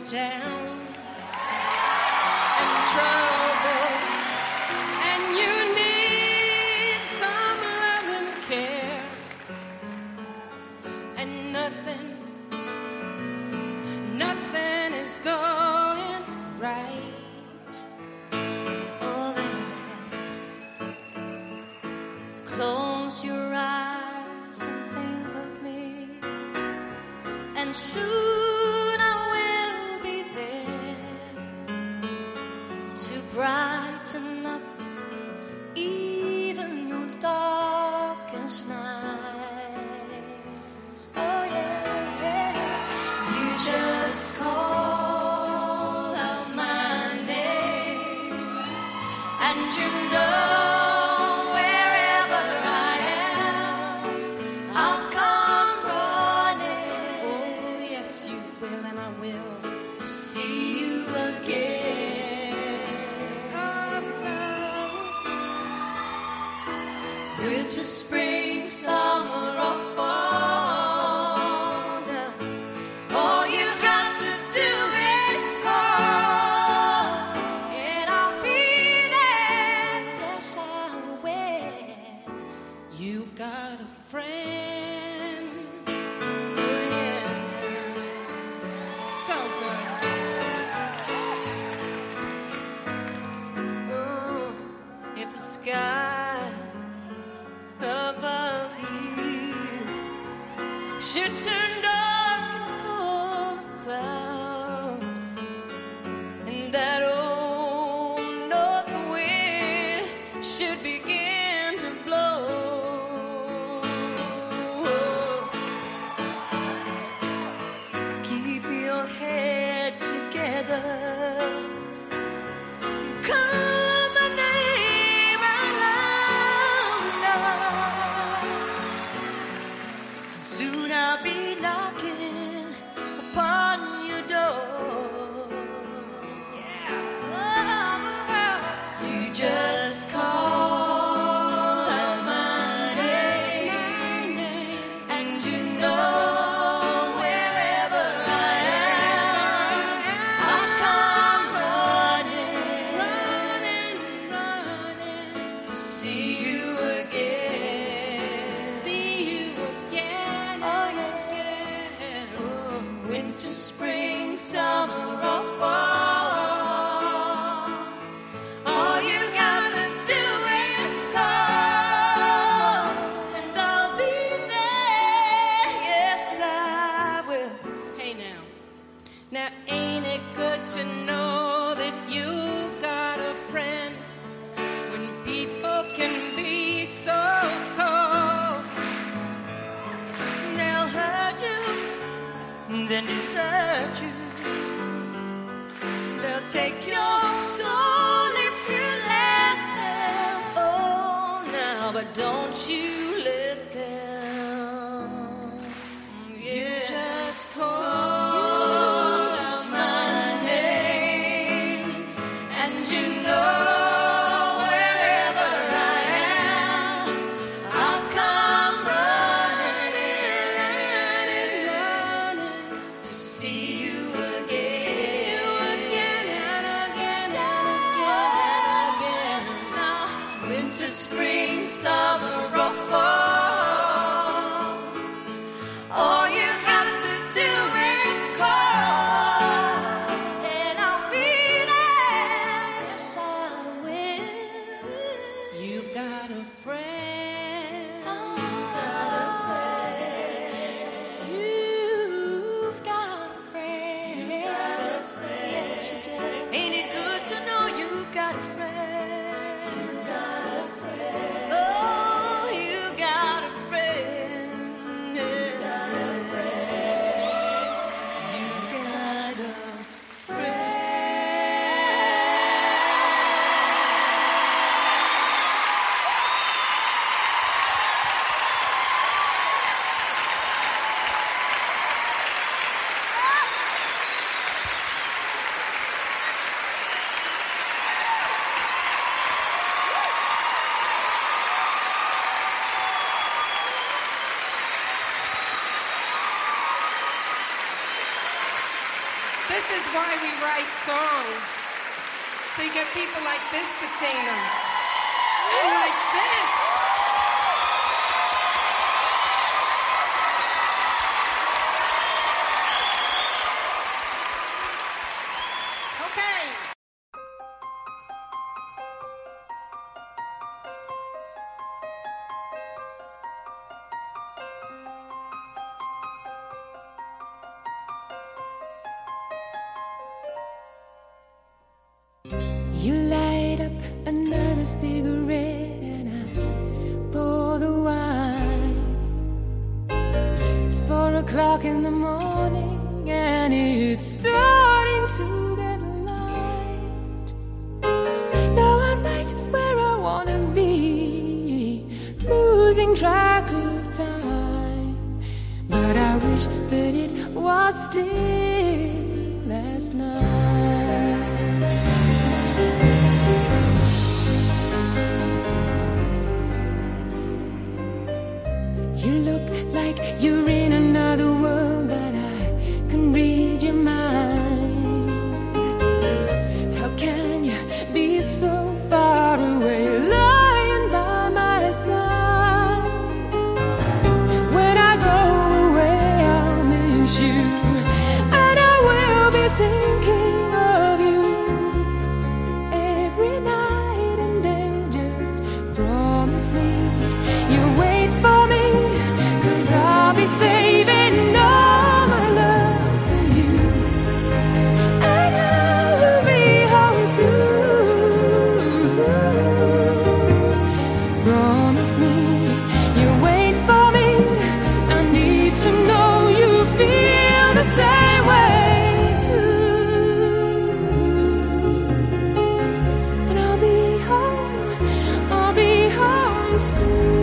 down and trouble, and you need some love and care, and nothing is going right. Oh, then close your eyes and think of me, and soon I will be there to brighten up even your darkest nights. Oh yeah, you just call out my name, and you know wherever I am, I'll come running. Oh yes, you will, and I will, to see you again. Oh no. Winter, spring, summer, or fall, now all you got to do is call, and I'll be there. Yes, I will. You've got a friend. Oh yeah, so good. Oh, if the sky above you should turn dark and full of clouds, and that old north wind should begin to blow, keep your head together. Call my name out loud now. Soon I'll be knocking upon your door. Yeah. You just call out my name, and you know wherever I am, I'll come running to see you again. See you again. Oh yeah. Oh, winter, spring, summer, or fall, all you gotta do is call, and I'll be there. Yes, I will. Hey now ain't it good to know that you've got a friend when people can be so cold? They'll hurt you, then desert you. They'll take your soul if you let them. Oh, now, but don't you let them. You just call just my name, and you know wherever I am, I'll come running to see you again. See you again and again and again. Now, winter, spring, summer, or fall, is why we write songs. So you get people like this to sing them. And like this. Okay. You light up another cigarette and I pour the wine. It's 4 o'clock in the morning and it's starting to get light. Now I'm right where I wanna be, losing track of time. But I wish that it was still last night. You look like you're in another world, but I can read your mind. How can you be so far away, lying by my side? When I go away, I'll miss you, and I will be thinking of you every night and day. Just promise me you'll wait for me, I'll be saving all my love for you, and I will be home soon. Promise me you'll wait for me. I need to know you feel the same way too. And I'll be home soon.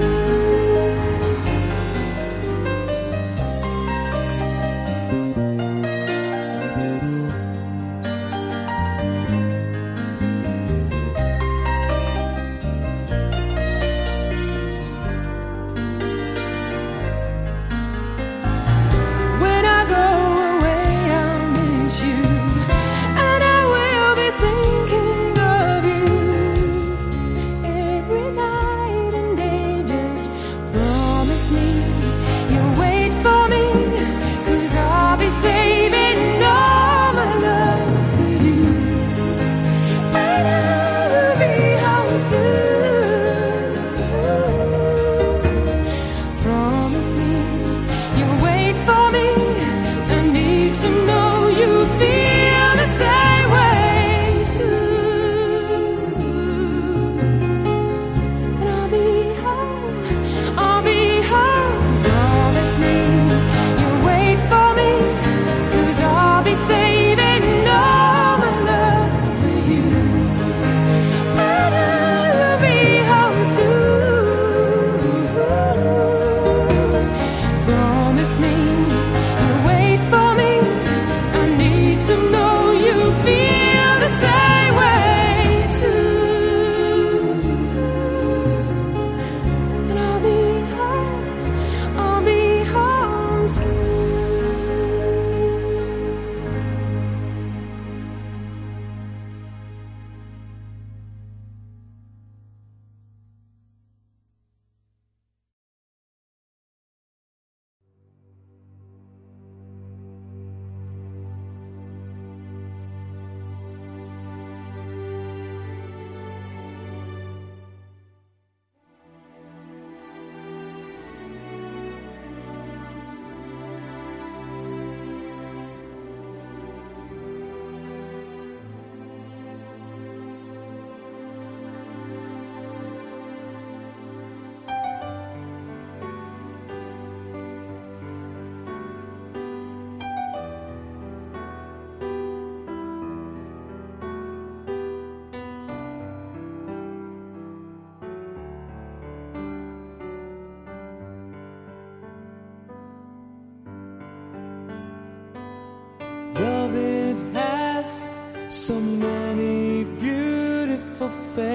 Love, it has so many beautiful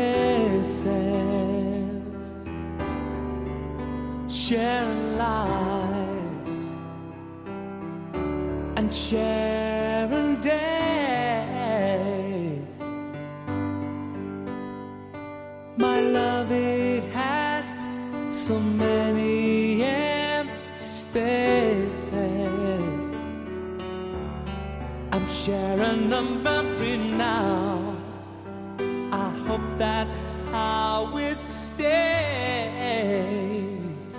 faces, sharing lives and sharing days. love, it had so many empty spaces. I'm sharing a memory now. I hope that's how it stays.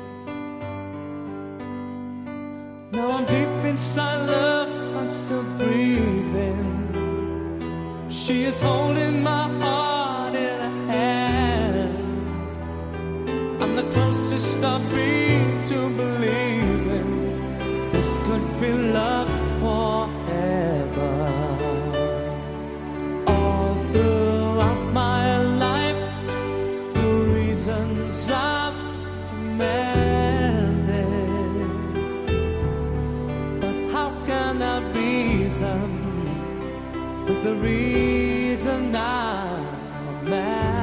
Now I'm deep inside love, I'm still breathing. She is holding my heart in her hand. I'm the closest I've been to believing this could be love forever. All throughout my life, the reasons I've demanded, but how can I reason with the reason I'm a man?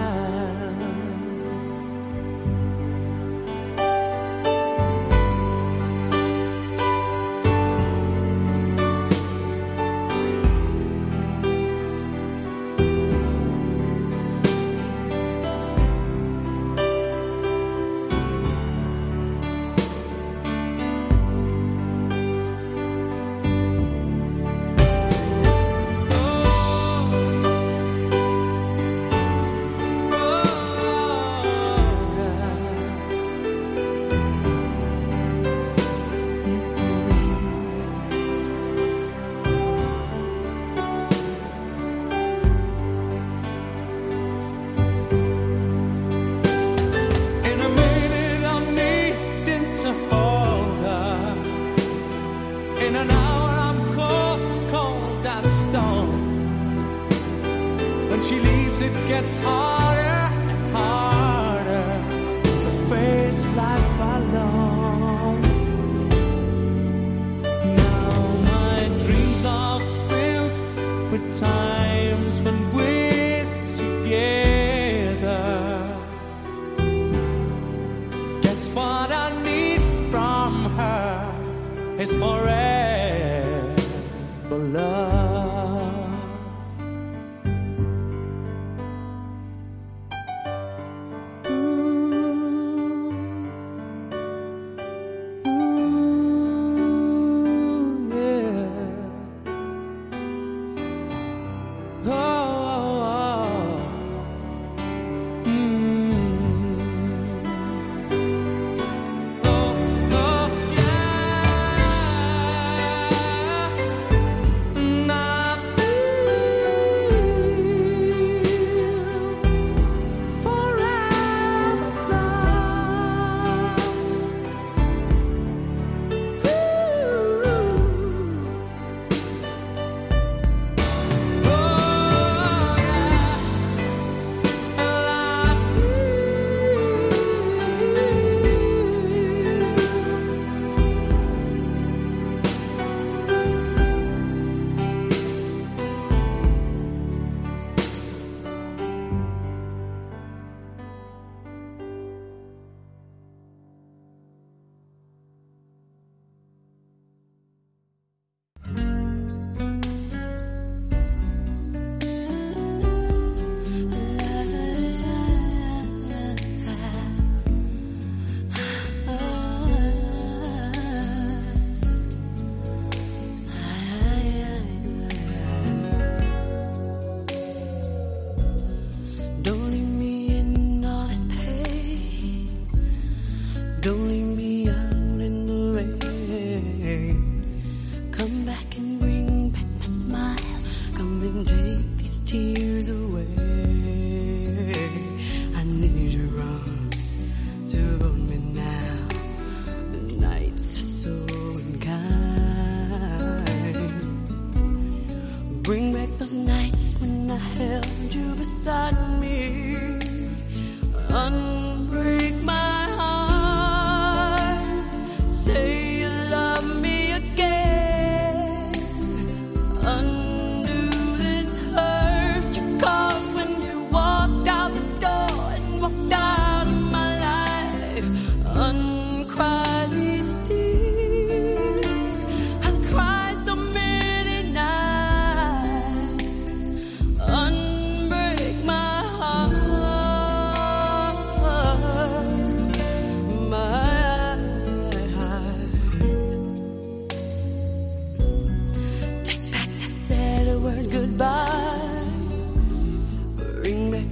In an hour I'm cold, cold as stone. When she leaves it gets harder and harder to face life alone. Now my dreams are filled with times when we're together. Guess what I need from her is forever love. Ooh, yeah. Oh,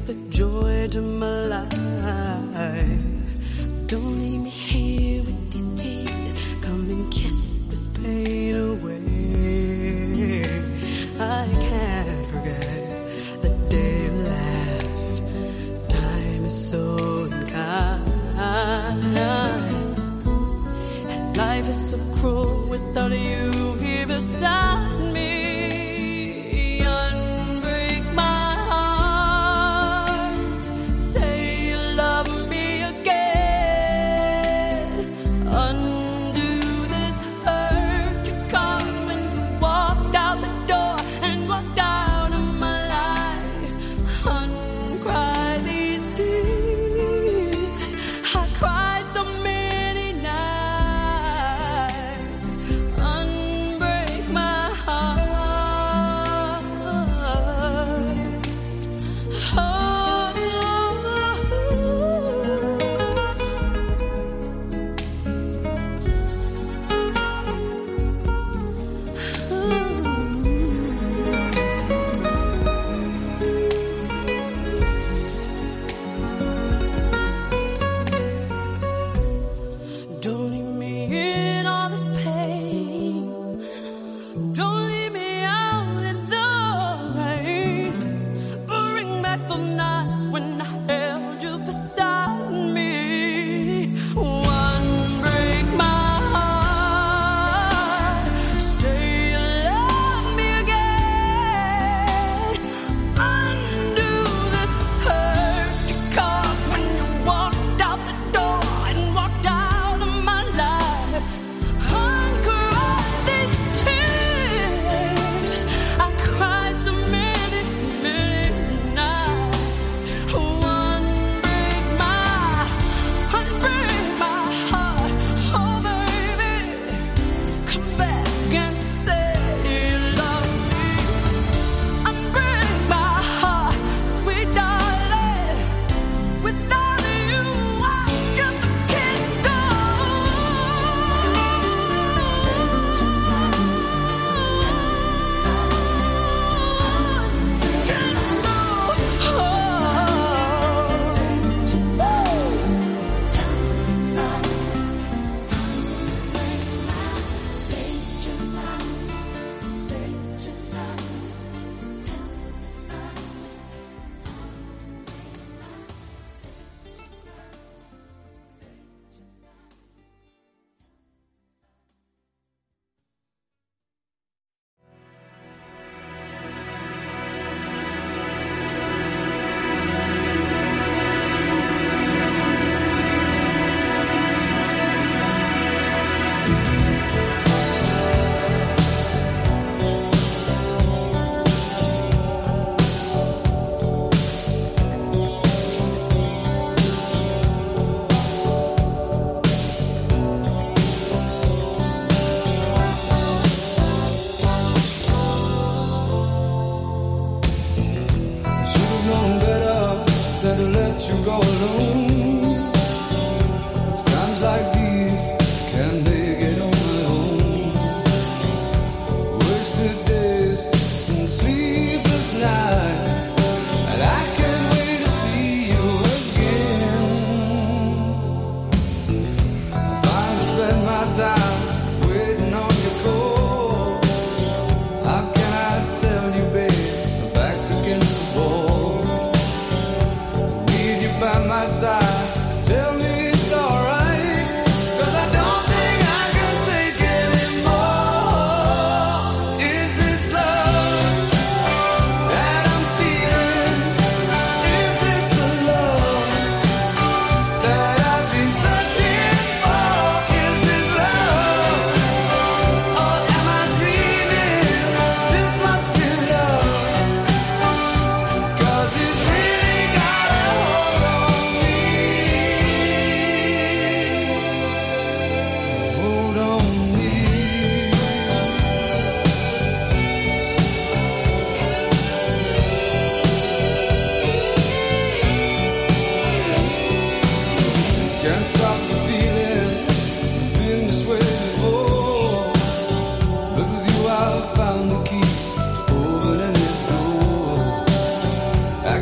the joy to my life. Don't leave me here with these tears. Come and kiss this pain away. I can't forget the day you left. Time is so unkind, and life is so cruel without you here beside me. Unbreak my heart. Say you love me again. Undo this hurt you caused.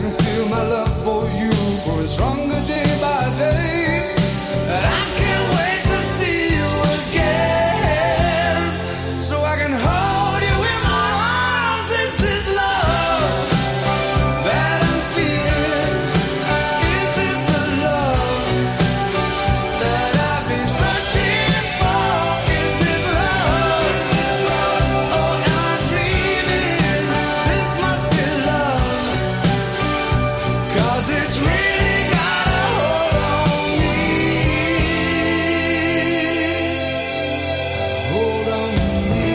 can feel my love for you growing stronger day by day. And I can't wait to see you again, so I can hold you in my arms. Is this love that I'm feeling? Is this the love that I've been searching for? Is this love? Oh, am I dreaming? This must be love, 'cause it's really got a hold on me. Hold on me.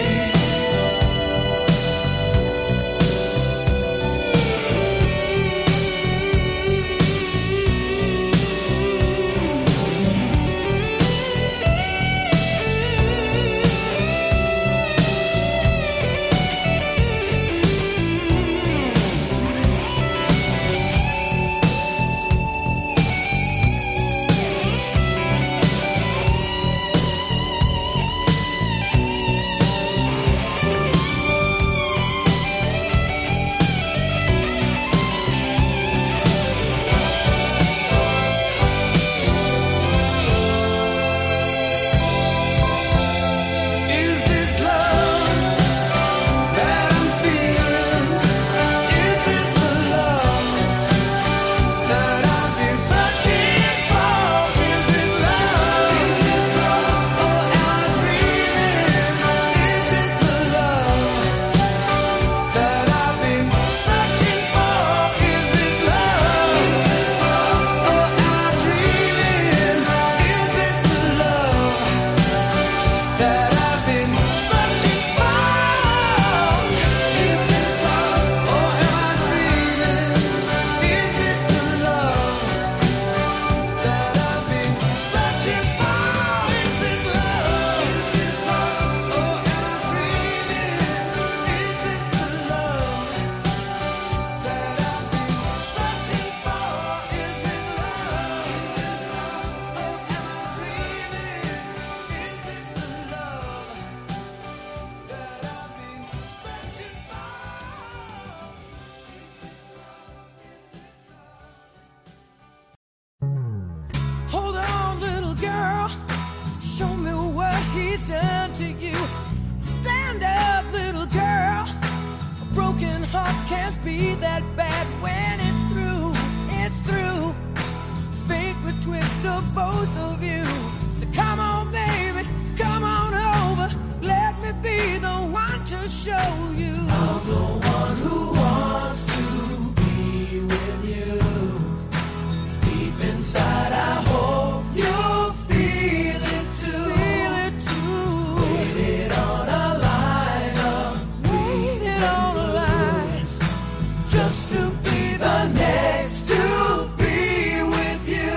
Is this love that I'm feeling? Is this the love that I've been searching for? Is this love? Is this love? Oh, am I dreaming? Is this the love that I've been searching for? Is this love? Is this love? Oh, am I dreaming? Is this the love that I've been searching for? Is this love? Oh, am I dreaming? Is this the love that I've been searching for? Is this love? Is this love? Oh, am I dreaming? Is this the love that I've been searching for? Is this love? Is this love? Oh, am I dreaming? Is this the love that I've been searching for? Hold on, little girl. Show me what he's done to you. Stand up, little girl. A broken heart can't be that bad when it's through. It's through. Fate would twist of both of you. So come on, baby. Come on over. Let me be the one to show you. I'm the one who wants to be with you. Deep inside, I hope you'll feel it too. Feel it too. Waited on a line up. Waited on a line. Just to be the next to be with you.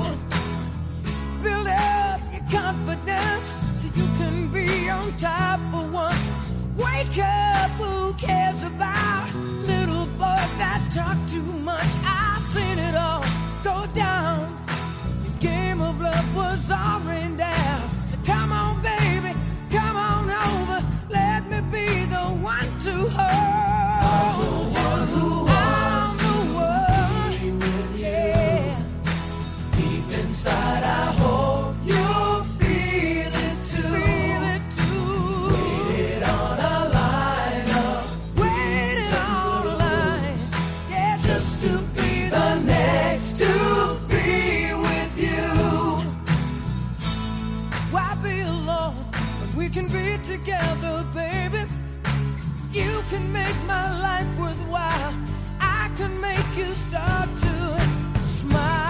Build up your confidence so you can be on top for once. Wake up, who cares about little boys that talk too much? I've seen it all go down. The game of love was all rained down. So come on, baby, come on over. Let me be the one to hold. I'm the one who wants to be with you. Deep inside, I hope you'll feel it too. Feel it too. Waited on a line up. Waited on a line. Yeah, just to be the next to be with you. Why be alone when we can be together, baby? You can make my life worthwhile. I can make you start to smile.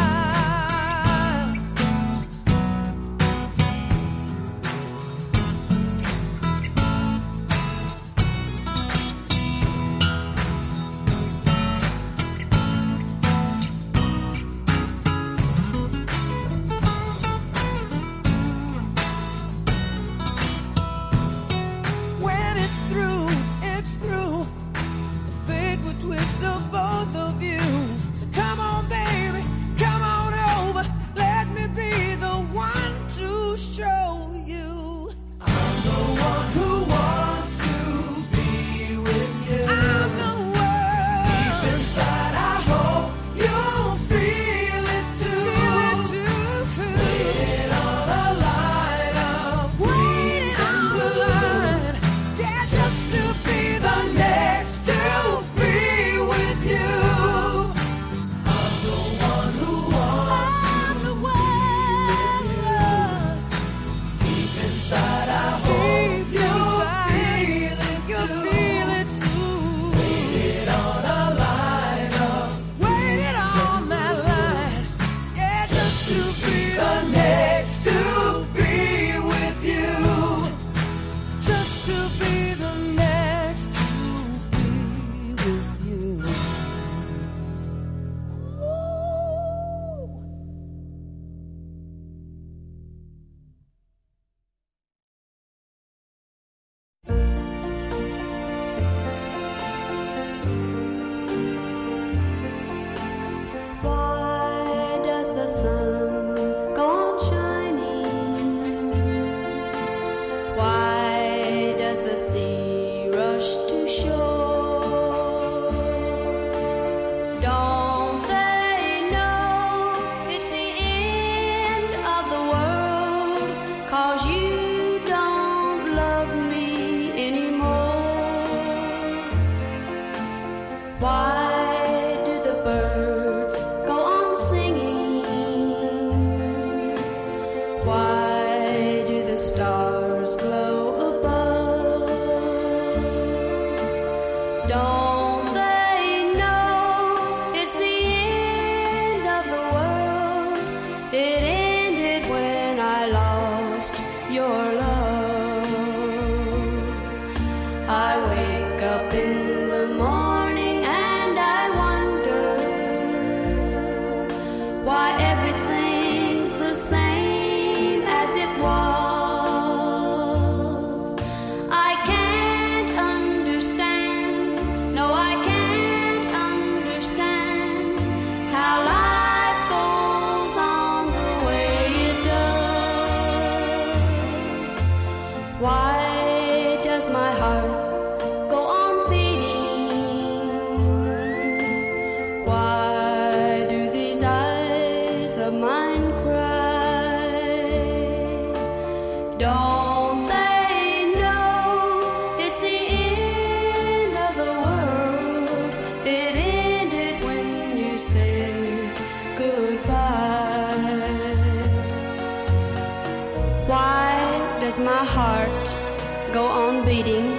does my heart go on beating?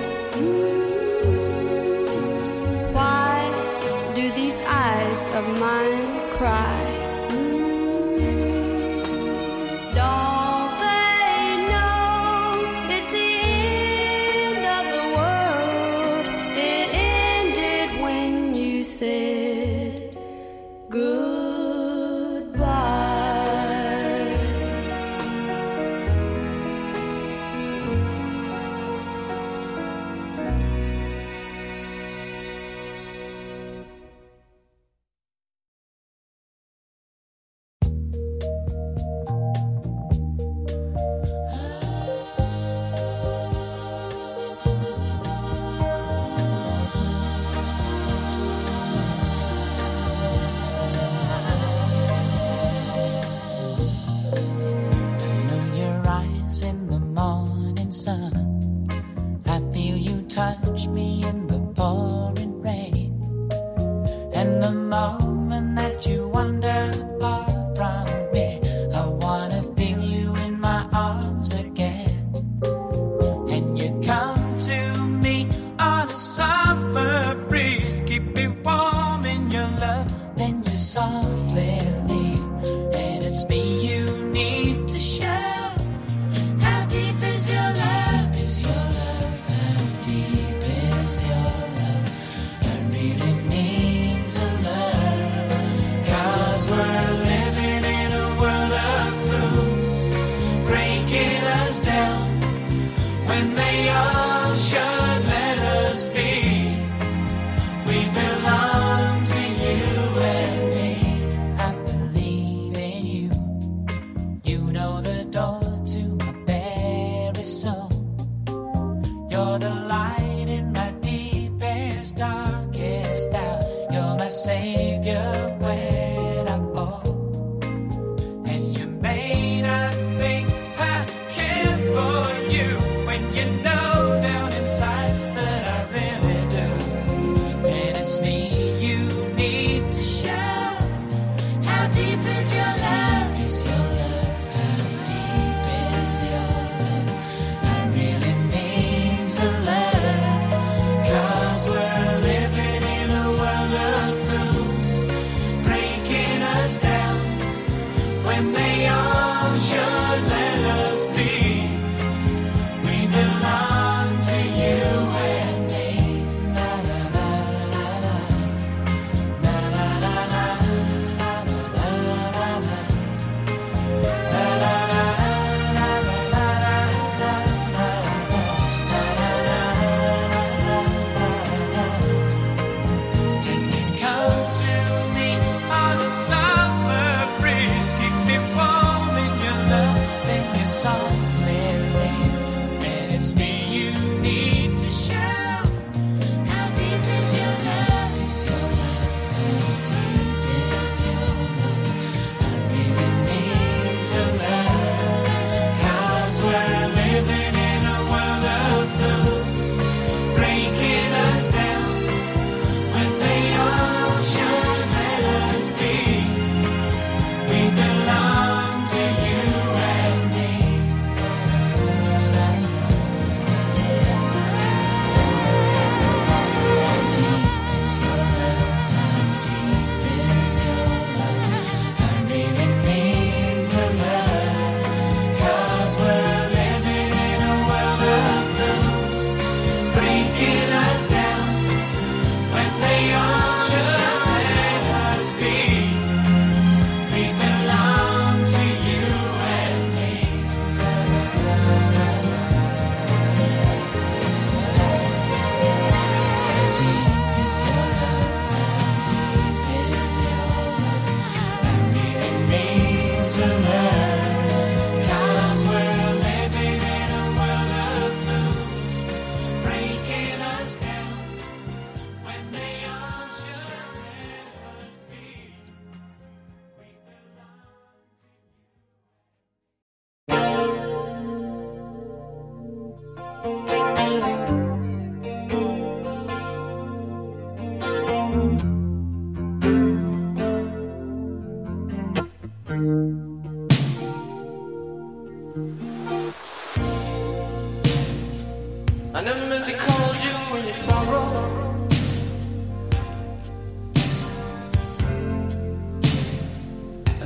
Why do these eyes of mine cry?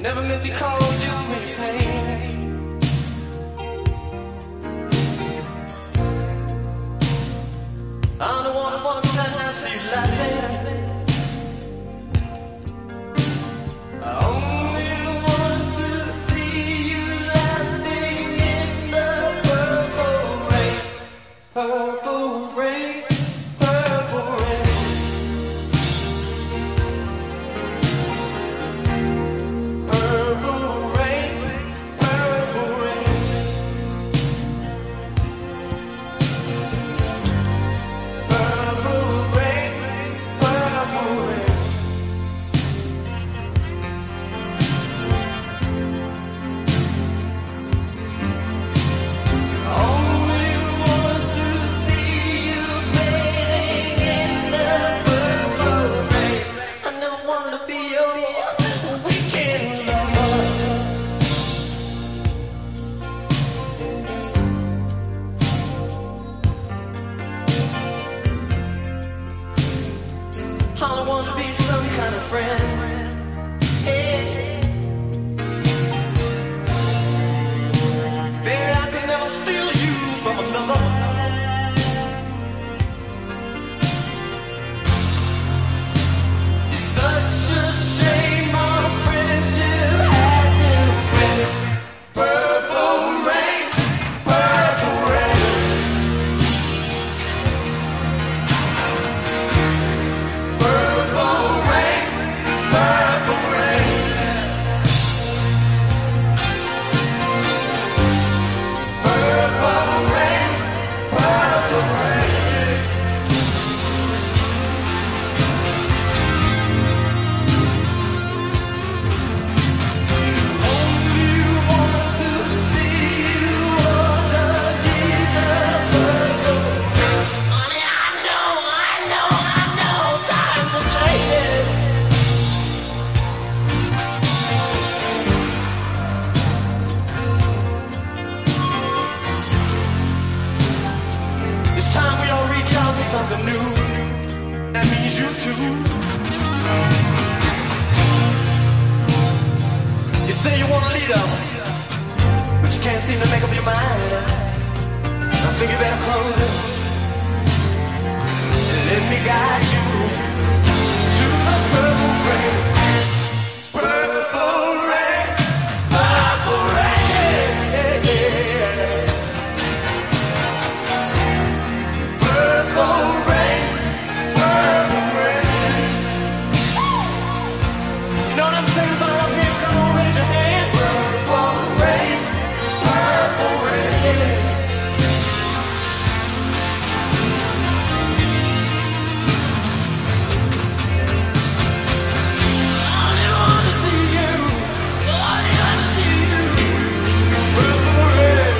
never meant to cause you any pain. I'm the one that wants to see you laughing. I only want to see you laughing in the purple rain. Purple rain, purple rain. Purple rain, purple rain. Purple rain, purple rain. Only want to see you bathing in the purple rain. I never wanted to be your weekend lover. All I want to be some kind of friend. Hey. Baby, I could never steal you from another. It's such a shame our friendship had to end. Purple rain, purple rain. Purple rain, purple rain. Purple rain, purple rain. Only want to see you underneath the purple rain. Honey, I know times are changing. It's time we all reach out for something new. That means you too. You say you want a leader, but you can't seem to make up your mind. I think you better close it and let me guide you to the purple rain. Purple rain, purple rain. Purple rain, purple rain. You know what I'm saying about up here? Come on, raise your hand. Purple rain, purple rain. Only want to see you. Only want to see you. Purple rain.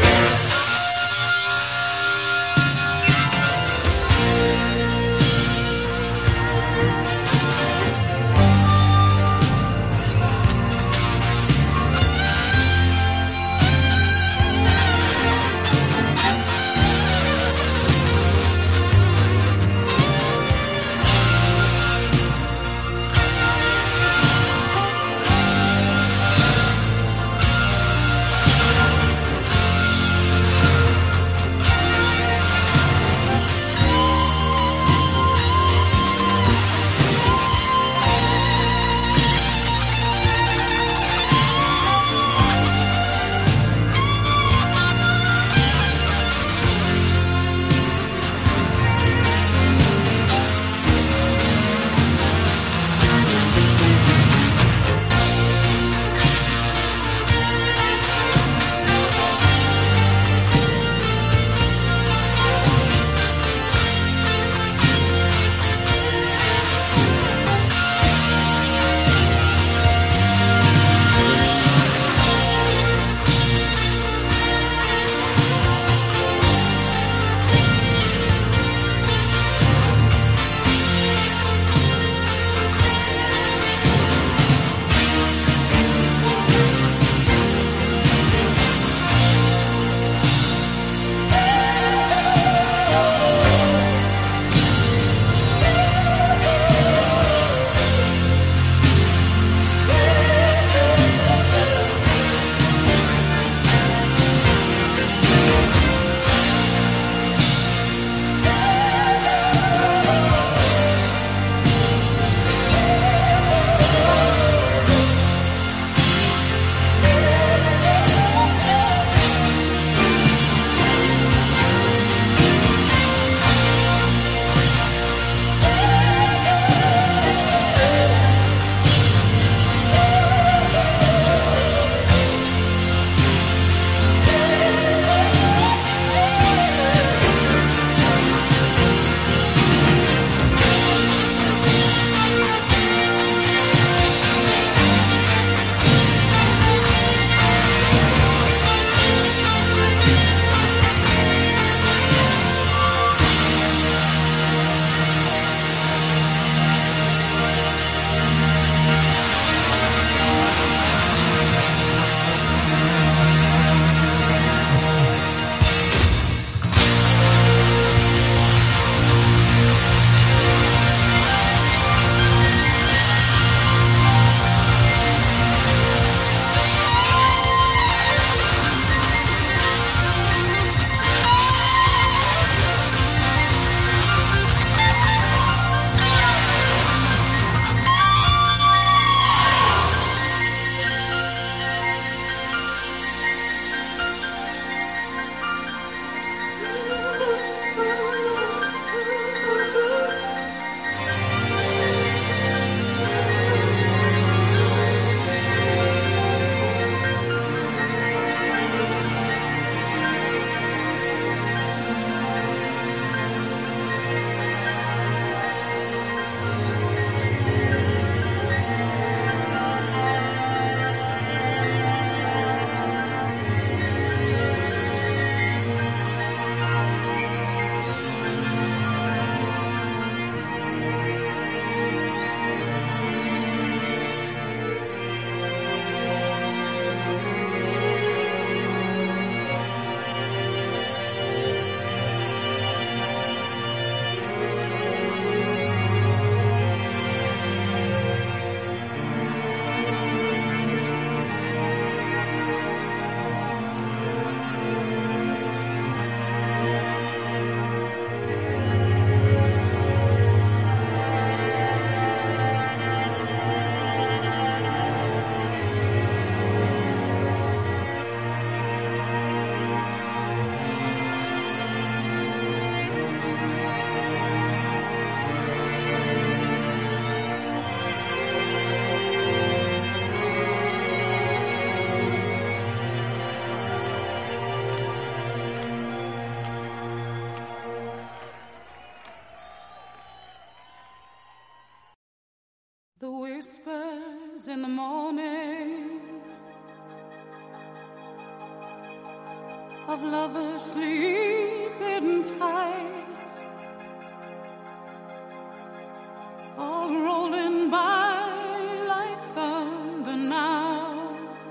whispers in the morning of lovers sleeping tight, all rolling by like thunder now,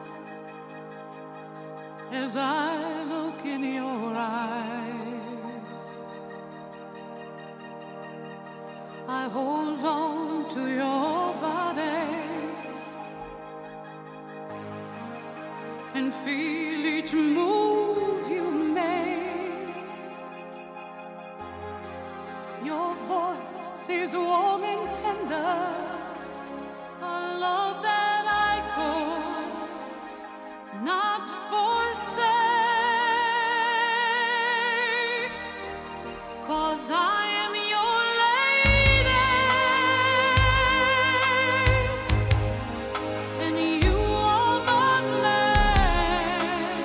as I look in your eyes. I hold on to your body and feel each move you make. Your voice is warm and tender, a love that I could not forsake, 'cause I am your lady and you are my man.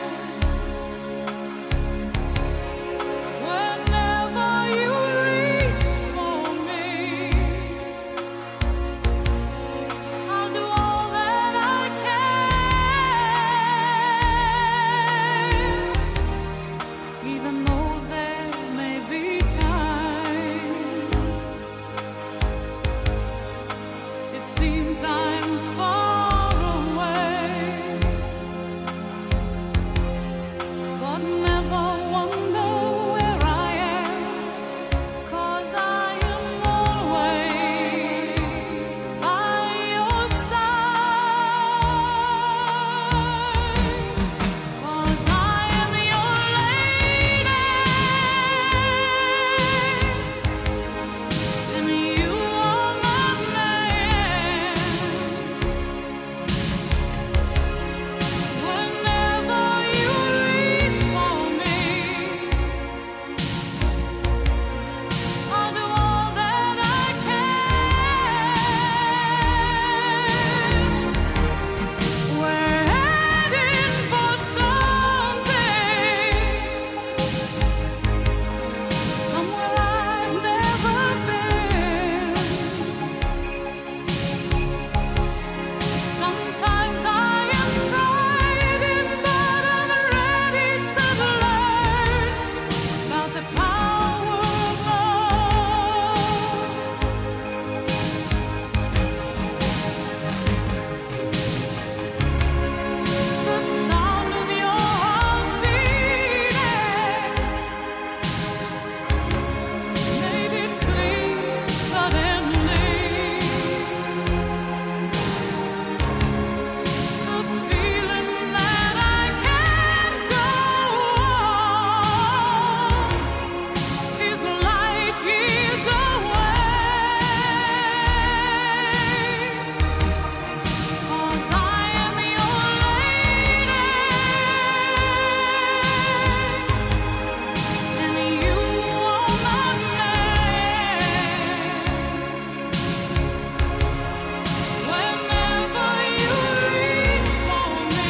Whenever you reach for me, I'll do all that I can, even though there may be times it seems I'm far away, but never wonder where I am, 'cause I am always by your side, 'cause I am your lady and you are my man. Whenever you reach for me, I'll do all that I can. We're heading for something, somewhere I've never been. Sometimes I am frightened, but I'm ready to learn about the power of love. The sound of your heart beating made it clear suddenly. The feeling that I can't go on is light years away, 'cause I am your lady and you are my man. Whenever you reach for me,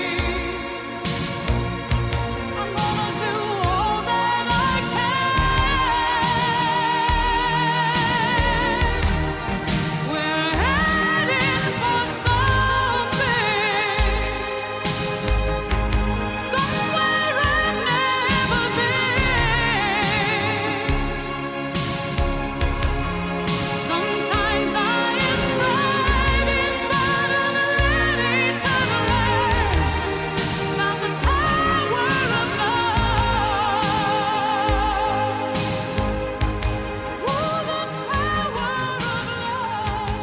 I'm gonna do all that I can. We're heading for something, somewhere I've never been. Sometimes I am frightened, but I'm ready to learn about the power of love. Oh, the power of love.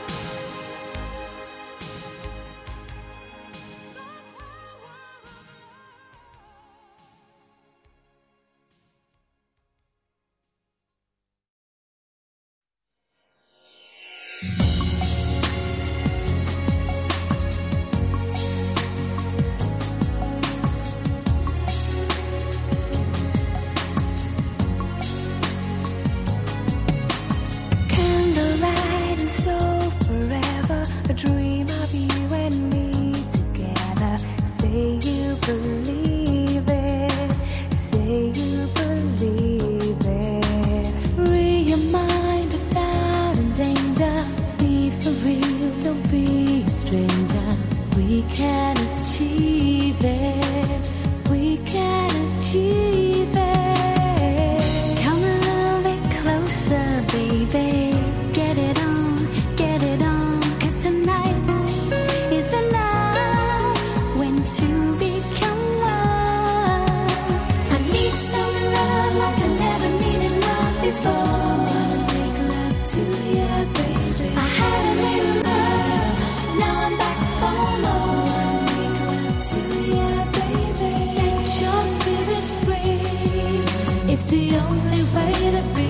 Candlelight and so forever, a dream of you and me together. Say you believe it, say you believe it. Free your mind of doubt and danger, be for real be a stranger. We can achieve it. We can achieve it. Come a little bit closer, baby. Get it on, get it on. 'Cause tonight is the night when two become one. I need some love like I never needed love before. Wanna make love to you, baby. I had a little love, now I'm back for more. Wanna make love to you, baby. Set your spirit free. It's the only way to be.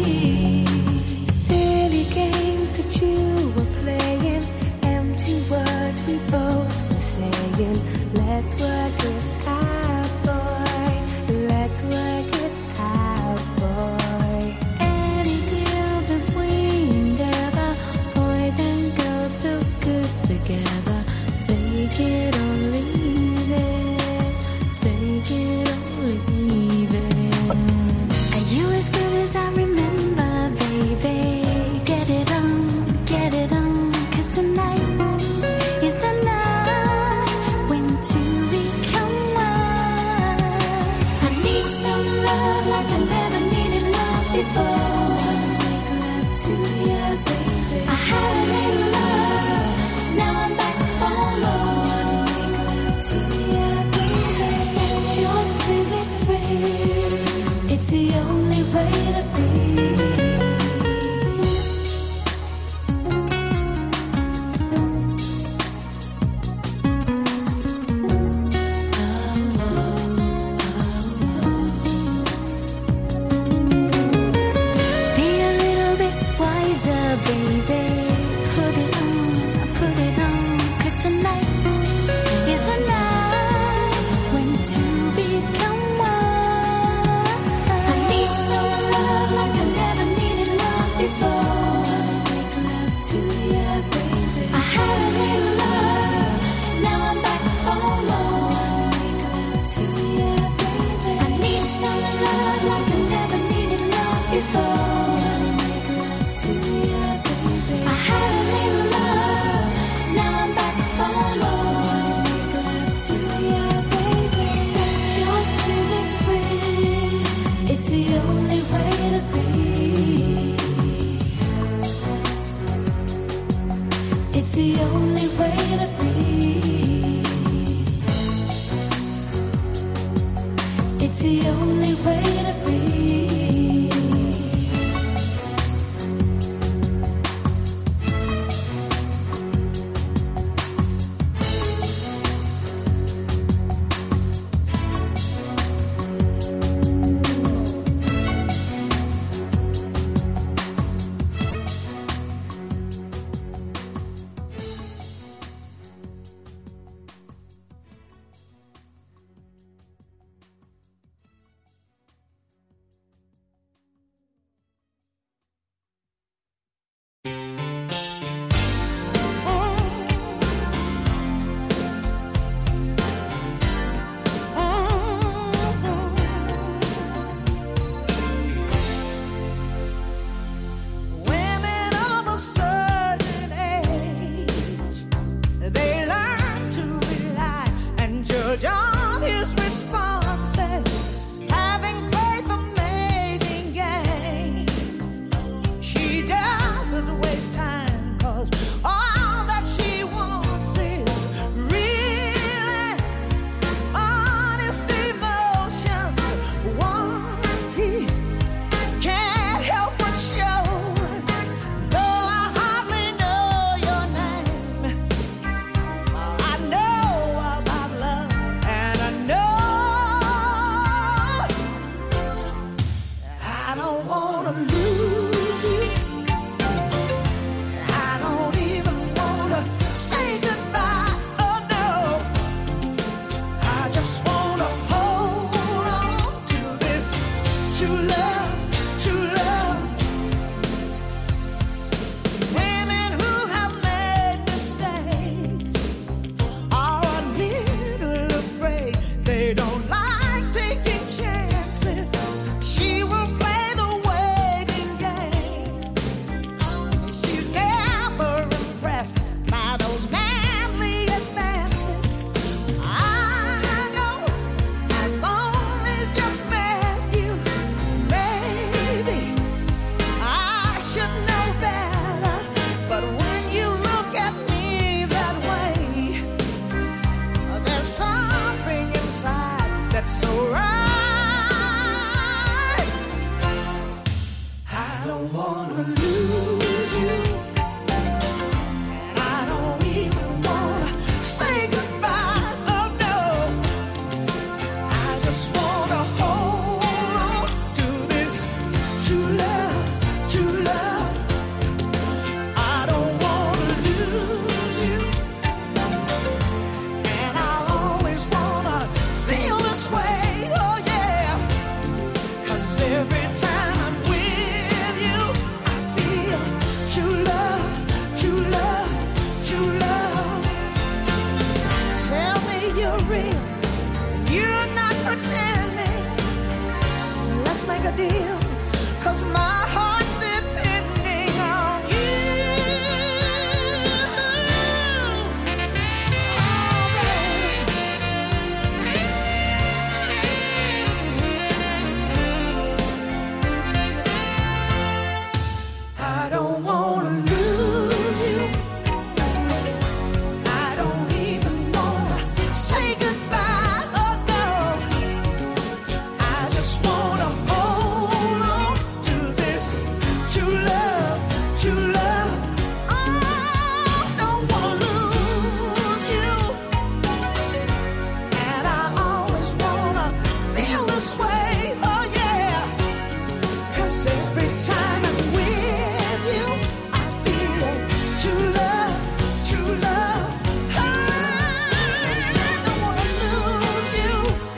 Silly games that you were playing, empty words we both were saying. Let's work it out, boy. Let's work it out, boy. Any deal that we endeavor, boys and girls feel good together. Take it or leave it. Take it or leave it. Are you as good as I remember, baby? Get it on, get it on. 'Cause tonight is the night when two become one. I need some love like I never needed love before. Wanna make love to you, baby. I had a little love, now I'm back for more. Wanna make love to you, baby. Set your spirit free. It's the only way to be. Be a little bit wiser, baby. Put it on, 'cause tonight is the night when two become one. I need some love like I never needed love before. Wanna make love to you, baby. I had a little love, now I'm back for more. Wanna make love to you, baby. I need some love like I never needed love before. Wanna make love to you, baby. I had a little love, now I'm back for more. Wanna make love to you, baby. Set your spirit free. It's the only way to be. It's the only way to be. It's the only way to be. real. You're not pretending. Let's make a deal, 'cause my heart's depending on you. I don't wanna lose you. I don't even wanna say goodbye. Oh no. I just wanna hold on to this true love, true love. I don't wanna lose you. And I always wanna feel this way. Oh yeah. 'Cause every time I'm with you, I feel true love, true love. I don't wanna lose you.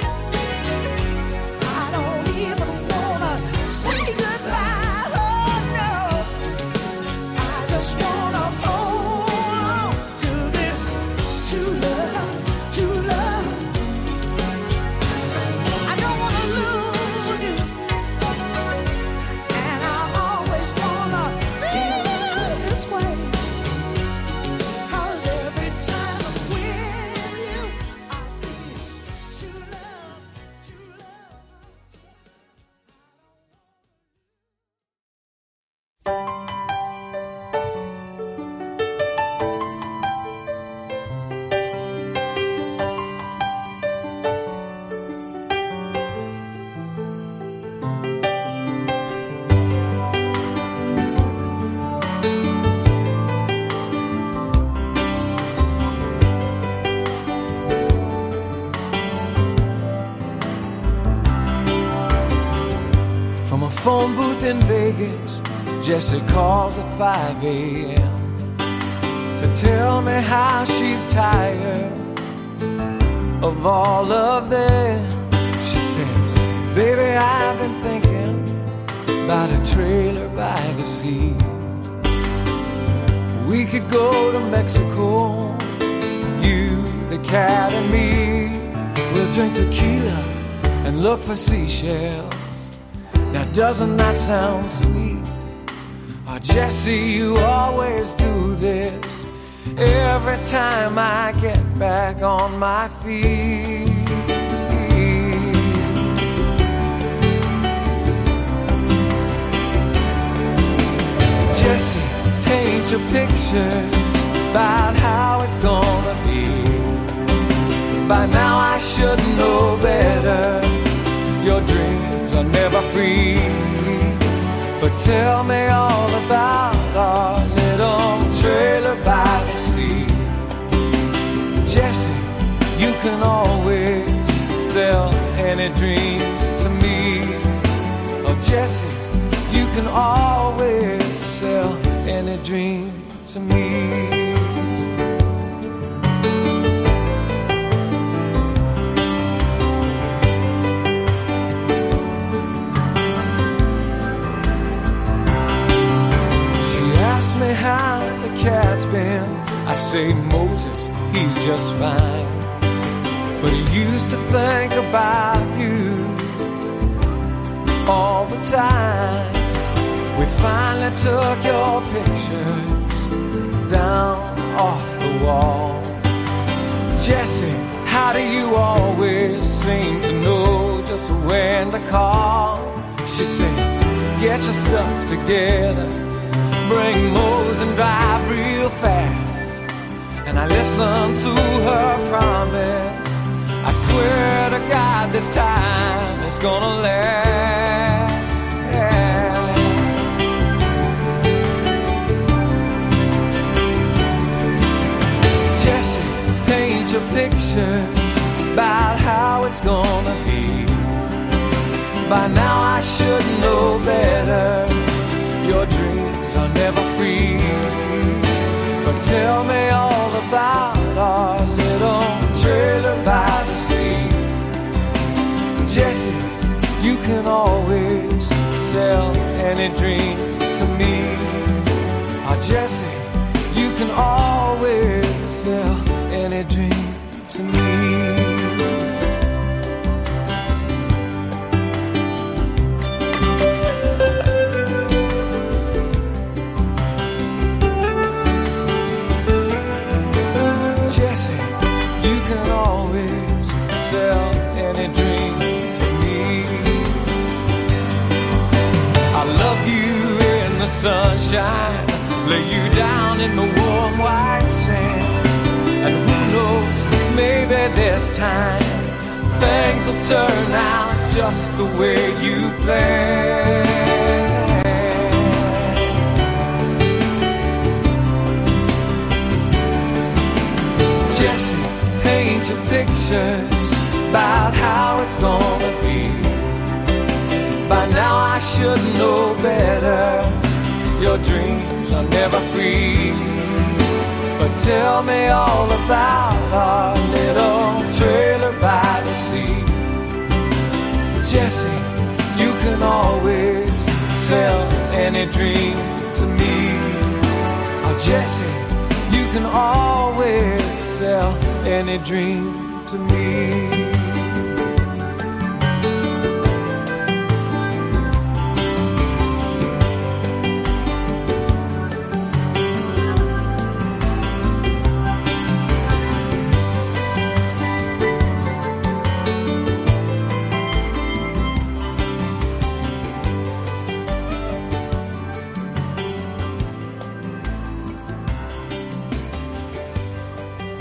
I don't even wanna say goodbye. Oh no. I just wanna hold on to this true love, true love. I don't wanna lose you. And I always wanna feel this way. 'Cause every time I'm with you, I feel true love, true love. From a phone booth in Vegas, Jessie calls at 5 a.m. to tell me how she's tired of all of them. She says, baby, I've been thinking about a trailer by the sea. We could go to Mexico, you, the cat, and me. We'll drink tequila and look for seashells. Now doesn't that sound sweet? Oh, Jessie, you always do this every time I get back on my feet. Jessie, paint your pictures about how it's gonna be. By now I should know better. Your dreams are never free. But tell me all about our little trailer by the sea. Jessie, you can always sell any dream to me. Oh, Jessie, you can always sell any dream to me. Me how the cat's been. I say Moses, he's just fine, but he used to think about you all the time. We finally took your pictures down off the wall. Jessie, how do you always seem to know just when to call? She says, get your stuff together, bring Mose and drive real fast. And I listen to her promise. I swear to God this time it's gonna last. Jessie, paint your pictures about how it's gonna be. By now I should know better. Your dreams are never free. But tell me all about our little trailer by the sea. Jessie, you can always sell any dream to me. Oh, Jessie, you can always sell any dream to me. sunshine, lay you down in the warm white sand. And who knows, maybe this time things will turn out just the way you planned. Jesse, paint your pictures about how it's gonna be. By now I should know better. Your dreams are never free. But tell me all about our little trailer by the sea. Jesse, you can always sell any dream to me. Oh, Jesse, you can always sell any dream to me.